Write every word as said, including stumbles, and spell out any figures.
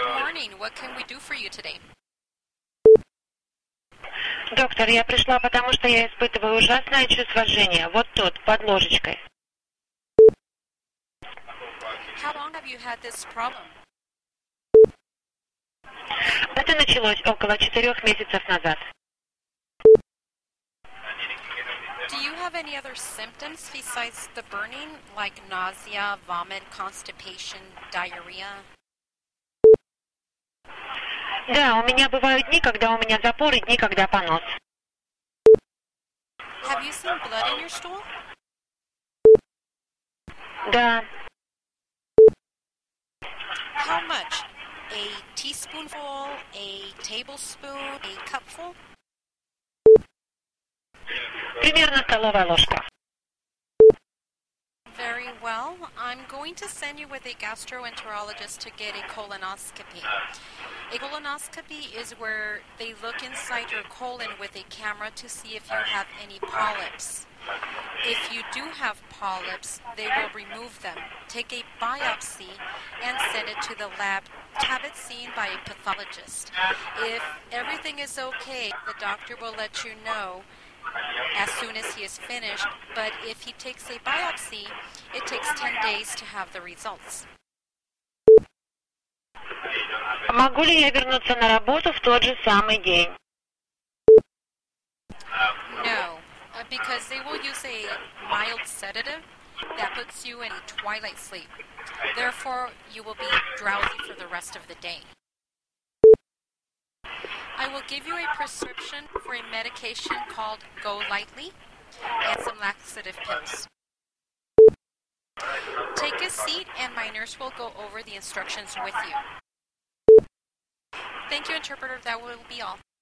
Good morning. What can we do for you today? Доктор, я пришла, потому что я испытываю ужасное чувство жжения. Вот тут, под ложечкой. How long have you had this problem? Это началось около четырех месяцев назад. Do you have any other symptoms besides the burning, like nausea, vomit, constipation, diarrhea? Да, у меня бывают дни, когда у меня запоры, дни, когда понос. Have you seen blood in your stool? Да, How much? A teaspoonful, a tablespoon, a cupful? примерно столовая ложка. Very well. I'm going to send you with a gastroenterologist to get a colonoscopy. A colonoscopy is where they look inside your colon with a camera to see if you have any polyps. If you do have polyps, they will remove them, take a biopsy, and send it to the lab to have it seen by a pathologist. If everything is okay, the doctor will let you know as soon as he is finished, but if he takes a biopsy, it takes ten days to have the results. Могу ли я вернуться на работу в тот же самый день? No, uh, because they will use a mild sedative that puts you in a twilight sleep. Therefore, you will be drowsy for the rest of the day. I will give you a prescription for a medication called Go Lightly and some laxative pills. Take a seat and my nurse will go over the instructions with you. Thank you, interpreter. That will be all.